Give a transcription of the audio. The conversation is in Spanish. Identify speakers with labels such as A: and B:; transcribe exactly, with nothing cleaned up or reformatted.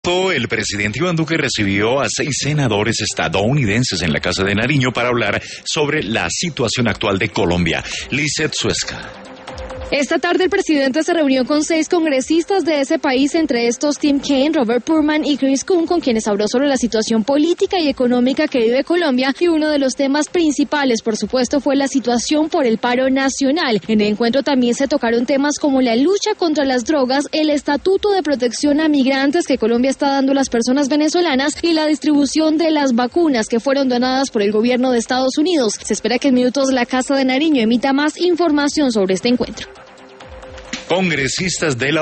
A: agosto, el presidente Iván Duque recibió a seis senadores estadounidenses en la Casa de Nariño para hablar sobre la situación actual de Colombia. Lizeth Suesca.
B: Esta tarde el presidente se reunió con seis congresistas de ese país, entre estos Tim Kaine, Robert Purman y Chris Coons, con quienes habló sobre la situación política y económica que vive Colombia, y uno de los temas principales, por supuesto, fue la situación por el paro nacional. En el encuentro también se tocaron temas como la lucha contra las drogas, el estatuto de protección a migrantes que Colombia está dando a las personas venezolanas y la distribución de las vacunas que fueron donadas por el gobierno de Estados Unidos. Se espera que en minutos la Casa de Nariño emita más información sobre este encuentro.
A: Congresistas de la